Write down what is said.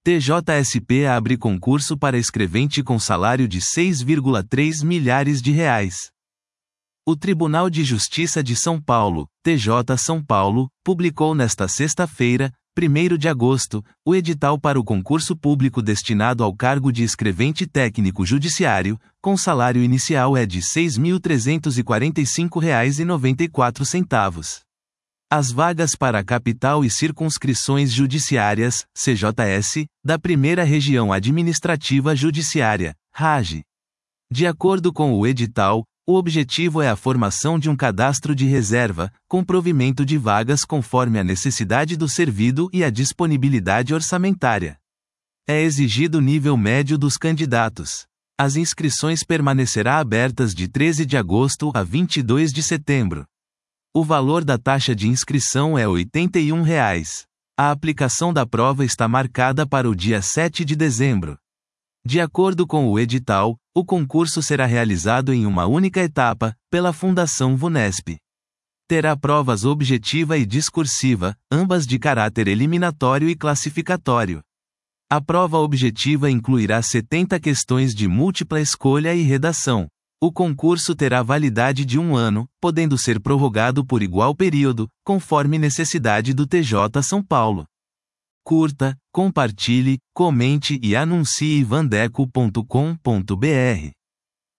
TJSP abre concurso para escrevente com salário de 6,3 milhares de reais. O Tribunal de Justiça de São Paulo, TJ São Paulo, publicou nesta sexta-feira, 1º de agosto, o edital para o concurso público destinado ao cargo de escrevente técnico judiciário, com salário inicial de R$ 6.345,94. As vagas para a Capital e Circunscrições Judiciárias, CJS, da Primeira Região Administrativa Judiciária, RAJ. De acordo com o edital, o objetivo é a formação de um cadastro de reserva, com provimento de vagas conforme a necessidade do servido e a disponibilidade orçamentária. É exigido nível médio dos candidatos. As inscrições permanecerão abertas de 13 de agosto a 22 de setembro. O valor da taxa de inscrição é R$ 81. A aplicação da prova está marcada para o dia 7 de dezembro. De acordo com o edital, o concurso será realizado em uma única etapa, pela Fundação VUNESP. Terá provas objetiva e discursiva, ambas de caráter eliminatório e classificatório. A prova objetiva incluirá 70 questões de múltipla escolha e redação. O concurso terá validade de 1 ano, podendo ser prorrogado por igual período, conforme necessidade do TJ São Paulo. Curta, compartilhe, comente e anuncie vandeco.com.br.